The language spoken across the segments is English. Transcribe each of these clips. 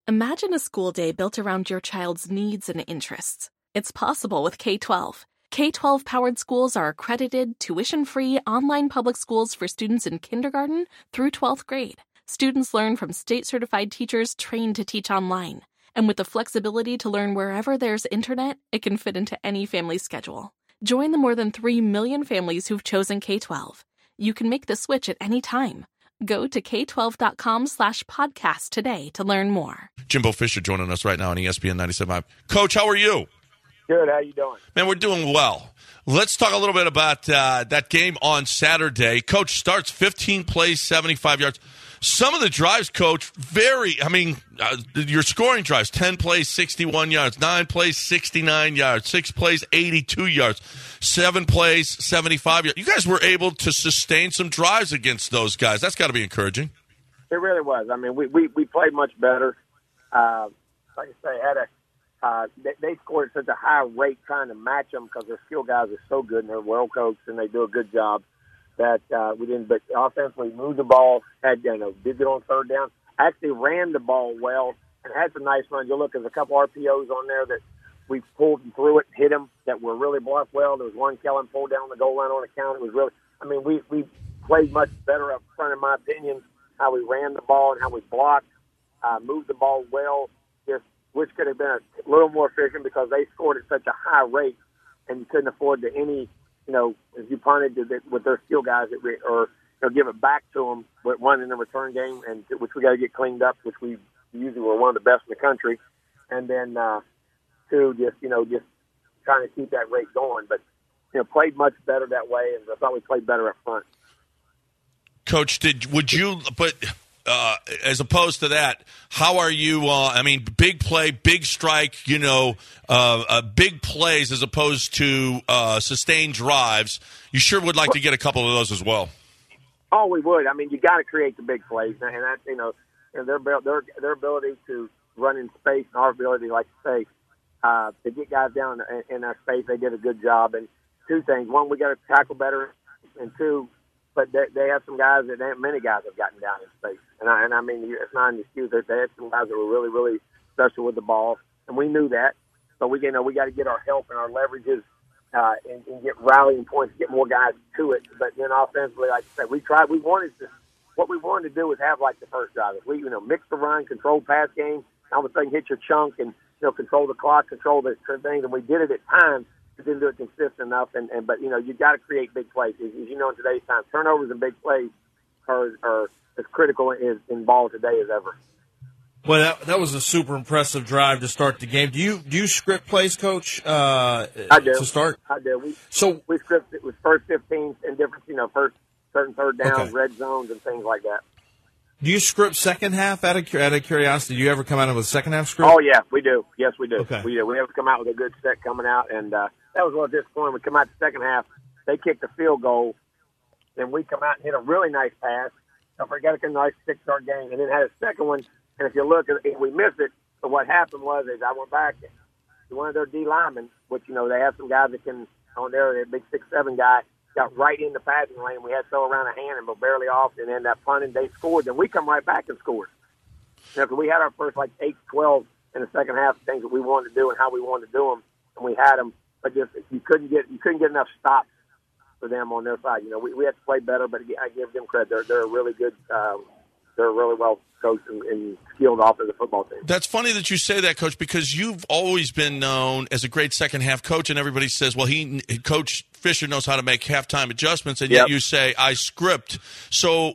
Imagine a school day built around your child's needs and interests. It's possible with K-12. K-12-powered schools are accredited, tuition-free, online public schools for students in kindergarten through 12th grade. Students learn from state-certified teachers trained to teach online. And with the flexibility to learn wherever there's internet, it can fit into any family schedule. Join the more than 3 million families who've chosen K-12. You can make the switch at any time. Go to k12.com/podcast today to learn more. Jimbo Fisher joining us right now on ESPN 97.5. Coach, how are you? Good. How you doing? Man, we're doing well. Let's talk a little bit about that game on Saturday. Coach, starts 15 plays, 75 yards. Some of the drives, Coach, your scoring drives, 10 plays, 61 yards, 9 plays, 69 yards, 6 plays, 82 yards, 7 plays, 75 yards. You guys were able to sustain some drives against those guys. That's got to be encouraging. It really was. I mean, we played much better. Like I say, they scored at such a high rate trying to match them because their skill guys are so good and they're well coached and they do a good job. That we didn't, but offensively moved the ball, did good on third down. Actually ran the ball well and had some nice runs. You'll look, there's a couple RPOs on there that we pulled them through it, hit them that were really blocked well. There was one Kellen pulled down the goal line on a count. It was really, we played much better up front, in my opinion, how we ran the ball and how we blocked, moved the ball well, which could have been a little more efficient because they scored at such a high rate and you couldn't afford to if you punted with their skill guys, or give it back to them with one in the return game, and which we got to get cleaned up, which we usually were one of the best in the country, and then two, just trying to keep that rate going. But played much better that way, and I thought we played better up front. Coach, as opposed to that, how are you? Big play, big strike, big plays as opposed to sustained drives. You sure would like to get a couple of those as well. Oh, we would. I mean, you got to create the big plays, and that's their ability to run in space and our ability, like I say, to get guys down in our space. They did a good job. And two things: one, we got to tackle better, and two. But they have some guys many guys have gotten down in space. And I mean, it's not an excuse. They had some guys that were really, really special with the ball, and we knew that. So we got to get our help and our leverages and get rallying points, get more guys to it. But then offensively, like I said, what we wanted to do was have like the first drive. We mix the run, control pass game, all of a sudden hit your chunk and control the clock, control the things, and we did it at times. Didn't do it consistent enough, but you got to create big plays. As you know, in today's time, turnovers and big plays are as critical in ball today as ever. Well, that was a super impressive drive to start the game. Do you script plays, Coach? I do. To start, I do. We script it with first 15 and different, first, certain third downs, okay, red zones, and things like that. Do you script second half? Out of curiosity, do you ever come out with a second half script? Oh yeah, we do. Yes, we do. Okay. We do. We have to come out with a good set coming out, and that was a little disappointing. We come out the second half, they kicked a field goal, then we come out and hit a really nice pass. So we got a nice 6-yard gain, and then had a second one. And if you look, we missed it. But what happened was, I went back to one of their D linemen, which they have some guys that can on there. A big 6'7" guy got right in the passing lane. We had to throw around a hand and go barely off, and ended up punting. They scored. Then we come right back and scored. We had our first 8-12 in the second half, things that we wanted to do and how we wanted to do them, and we had them. But just you couldn't get enough stops for them on their side. We had to play better, but I give them credit. They're a really good. They're a really well coached and skilled offensive football team. That's funny that you say that, Coach, because you've always been known as a great second half coach, and everybody says, "Well, Coach Fisher knows how to make halftime adjustments," and yet you say, "I script." So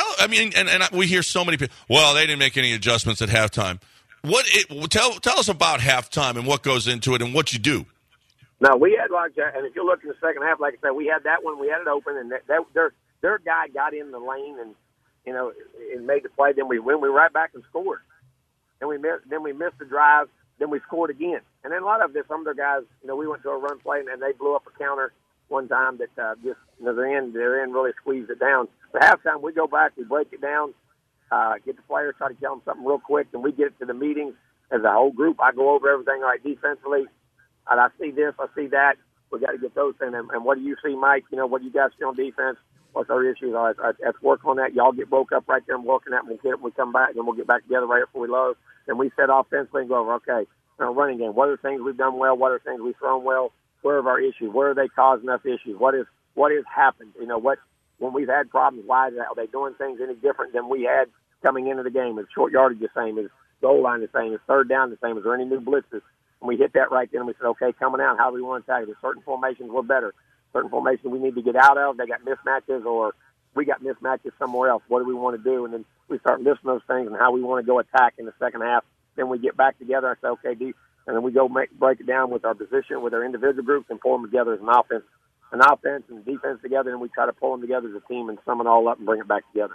we hear so many people. Well, they didn't make any adjustments at halftime. Tell us about halftime and what goes into it and what you do. No, we had and if you look in the second half, like I said, we had that one. We had it open, and their guy got in the lane and made the play. Then we went right back and scored. Then we missed the drive. Then we scored again. And then a lot of this, some of their guys, we went to a run play and they blew up a counter one time that their end really squeezed it down. But halftime, we go back, we break it down, get the players, try to tell them something real quick, and we get it to the meetings as a whole group. I go over everything, all right, defensively. I see this, I see that. We got to get those things. And what do you see, Mike? What do you guys see on defense? What's our issues? All right, let's work on that. Y'all get broke up right there and working that. When we come back, and then we'll get back together right before we load. Then we set offensively and go over, okay, in our running game, what are the things we've done well? What are the things we've thrown well? Where are our issues? Where are they causing us issues? What has happened? When we've had problems, why are they doing things any different than we had coming into the game? Is short yardage the same? Is goal line the same? Is third down the same? Is there any new blitzes? And we hit that right then, and we said, okay, coming out, how do we want to attack it? There's certain formations we're better. Certain formations we need to get out of. They got mismatches, or we got mismatches somewhere else. What do we want to do? And then we start listing those things and how we want to go attack in the second half. Then we get back together. I say, okay, and then we go break it down with our position, with our individual groups, and pull them together as an offense and defense together, and we try to pull them together as a team and sum it all up and bring it back together.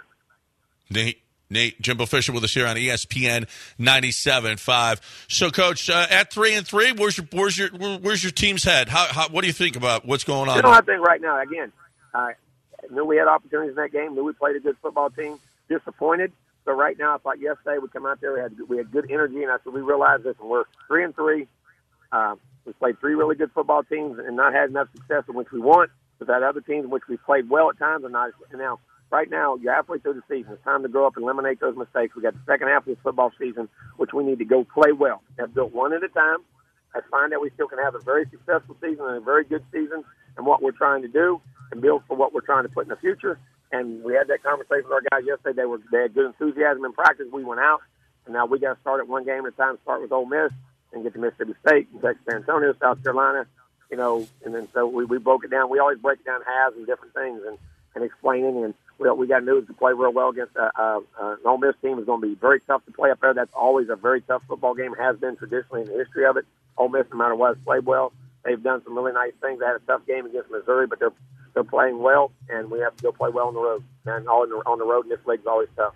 Nate, Jimbo Fisher with us here on ESPN 97.5. So, Coach, at 3-3, where's your team's head? What do you think about what's going on? I think right now, again, I knew we had opportunities in that game. Knew we played a good football team. Disappointed. So right now, I thought yesterday we come out there, we had good energy, and I said we realized this, and we're 3-3. We played three really good football teams and not had enough success in which we want. We've had other teams in which we played well at times and not. And now, right now, you're halfway through the season. It's time to grow up and eliminate those mistakes. We got the second half of this football season, which we need to go play well. Have built one at a time. Let's find out we still can have a very successful season and a very good season and what we're trying to do and build for what we're trying to put in the future. And we had that conversation with our guys yesterday. They had good enthusiasm in practice. We went out, and now we got to start at one game at a time. Start with Ole Miss and get to Mississippi State, and Texas San Antonio, South Carolina, and then so we broke it down. We always break it down halves and different things and explaining. And we got news to play real well against an Ole Miss team is going to be very tough to play up there. That's always a very tough football game, has been traditionally in the history of it. Ole Miss, no matter what, has played well. They've done some really nice things. They had a tough game against Missouri, but they're playing well, and we have to go play well on the road. And on the road in this league is always tough.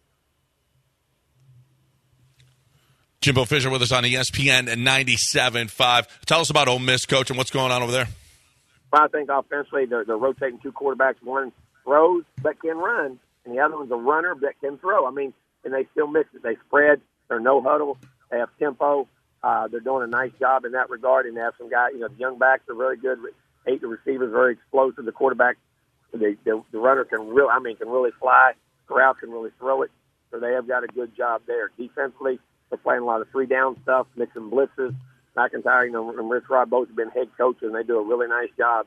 Jimbo Fisher with us on ESPN 97.5. Tell us about Ole Miss, Coach, and what's going on over there. Well, I think offensively they're rotating two quarterbacks. One throws but can run, and the other one's a runner that can throw. I mean, and they still mix it. They spread. They're no huddle. They have tempo. They're doing a nice job in that regard, and they have some guys. The young backs are very good. The receivers very explosive. The quarterback, the runner can really fly. Corral can really throw it. So they have got a good job there. Defensively, they're playing a lot of three-down stuff, mixing blitzes. McIntyre, and Rich Rod both have been head coaches, and they do a really nice job.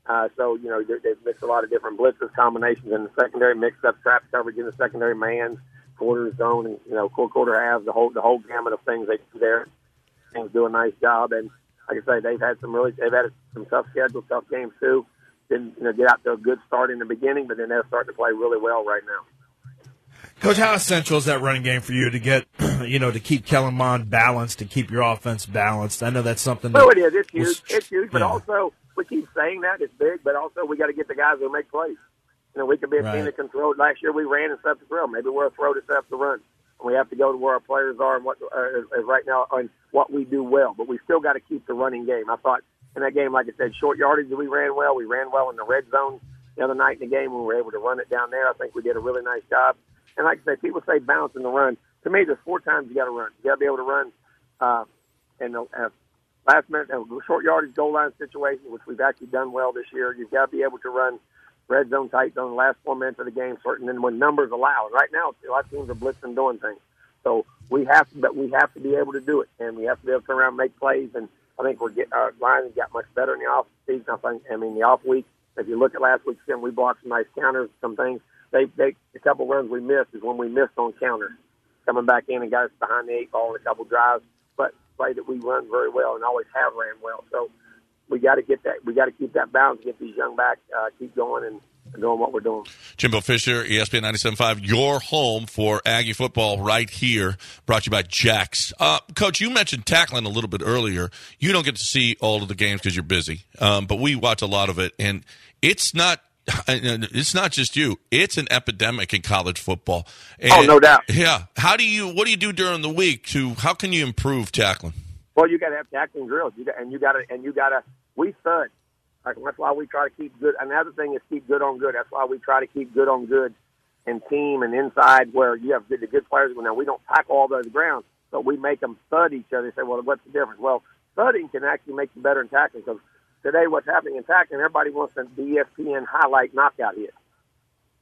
They've mixed a lot of different blitzes, combinations in the secondary, mixed up trap coverage in the secondary, man, quarter zone, and quarter halves, the whole gamut of things they do there. Things do a nice job, and like I say, they've had some tough schedules, tough games too. Didn't get out to a good start in the beginning, but then they're starting to play really well right now. Coach, how essential is that running game for you to get, to keep Kellen Mond balanced, to keep your offense balanced? I know that's something. Well, it is. It's huge. It's huge, but also we keep saying that it's big, but also we got to get the guys who make plays. We could be a team that can throw. Last year we ran and set up the throw. Maybe we're a throw to set up the run. And we have to go to where our players are and what right now and what we do well. But we still got to keep the running game. I thought in that game, like I said, short yardage we ran well. We ran well in the red zone the other night in the game when we were able to run it down there. I think we did a really nice job. And like I say, people say balance in the run. To me, there's 4 times you got to run. You got to be able to run in the last minute, short yardage goal line situation, which we've actually done well this year. You've got to be able to run red zone, tight zone, the last 4 minutes of the game, certain, and when numbers allow. And right now, a lot of teams are blitzing doing things. So we have to be able to do it, and we have to be able to turn around and make plays. And I think our line has got much better in the off season. The off week. If you look at last week's game, we blocked some nice counters, some things. A couple runs we missed is when we missed on counters, coming back in and got us behind the 8 ball in a couple drives. But play that we run very well and always have ran well. So we got to get that. We got to keep that balance, get these young backs keep going and doing what we're doing. Jimbo Fisher, ESPN 97.5, your home for Aggie football right here, brought to you by Jax. Coach, you mentioned tackling a little bit earlier. You don't get to see all of the games because you're busy, but we watch a lot of it, and it's not just you. It's an epidemic in college football. And, no doubt. Yeah. What do you do during the week how can you improve tackling? Well, you got to have tackling drills. You got to. We thud. That's why we try to keep good. Another thing is keep good on good. That's why we try to keep good on good and team and inside where you have the good players. Now, we don't tackle all the ground, but we make them thud each other. They say, well, what's the difference? Well, thudding can actually make you better in tackling because today what's happening in tackling, everybody wants the ESPN highlight knockout hit.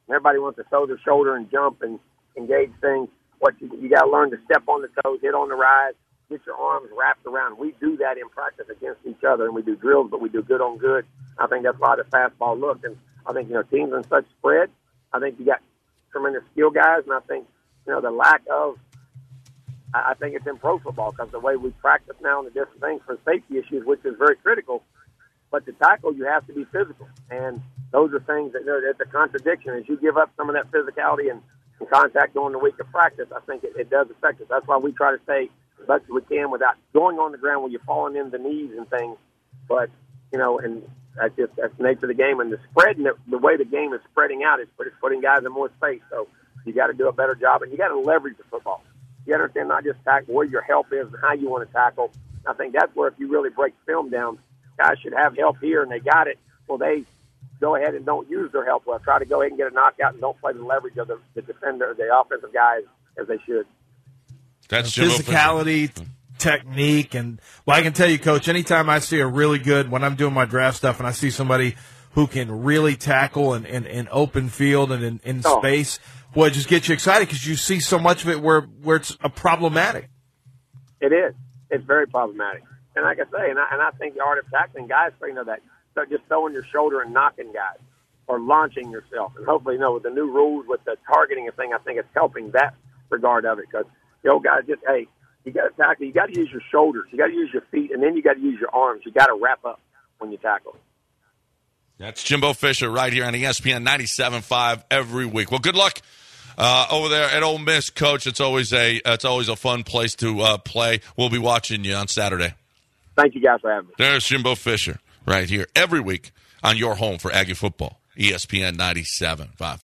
Everybody wants to throw their shoulder and jump and engage things. What you got to learn to step on the toes, hit on the rise, get your arms wrapped around. We do that in practice against each other, and we do drills, but we do good on good. I think that's why the fastball look. And I think, teams in such spread, I think you got tremendous skill guys, and I think, the lack of, I think it's in pro football because the way we practice now and the different things for safety issues, which is very critical. But to tackle, you have to be physical. And those are things that it's a contradiction. As you give up some of that physicality and contact during the week of practice, I think it does affect us. That's why we try to stay as much as we can without going on the ground where you're falling in the knees and things. But, and that's the nature of the game. And the spread, and the way the game is spreading out, it's putting guys in more space. So you got to do a better job. And you got to leverage the football. You understand not just tackle where your help is and how you want to tackle. I think that's where if you really break film down, guys should have help here and they got it. Well, they go ahead and don't use their help well. Try to go ahead and get a knockout and don't play the leverage of the defender, the offensive guys as they should. That's physicality, technique, and I can tell you, Coach, anytime I see a really good, when I'm doing my draft stuff and I see somebody who can really tackle in open field and in space, boy, it just gets you excited because you see so much of it where it's problematic. It is. It's very problematic. And like I say, and I think the art of tackling guys, that. So just throwing your shoulder and knocking guys or launching yourself. And hopefully, with the new rules, with the targeting thing, I think it's helping that regard of it because the old guys just, hey, you got to tackle. You got to use your shoulders. You got to use your feet, and then you got to use your arms. You got to wrap up when you tackle. That's Jimbo Fisher right here on ESPN 97.5 every week. Well, good luck over there at Ole Miss, Coach. It's always a fun place to play. We'll be watching you on Saturday. Thank you guys for having me. There's Jimbo Fisher right here every week on your home for Aggie football, ESPN 97.5.